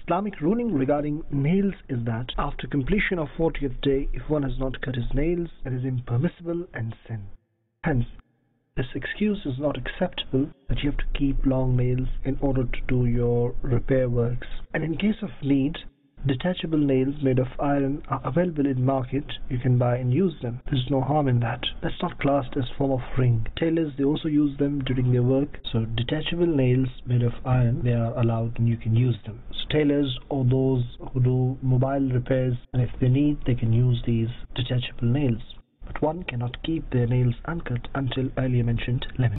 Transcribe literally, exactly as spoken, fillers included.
Islamic ruling regarding nails is that after completion of fortieth day, if one has not cut his nails, it is impermissible and sin. Hence, this excuse is not acceptable that you have to keep long nails in order to do your repair works. And in case of need, detachable nails made of iron are available in market. You can buy and use them. There's no harm in that. That's not classed as form of ring. Tailors, they also use them during their work. So detachable nails made of iron, they are allowed and you can use them. So tailors or those who do mobile repairs, and if they need, they can use these detachable nails. But one cannot keep their nails uncut until earlier mentioned limit.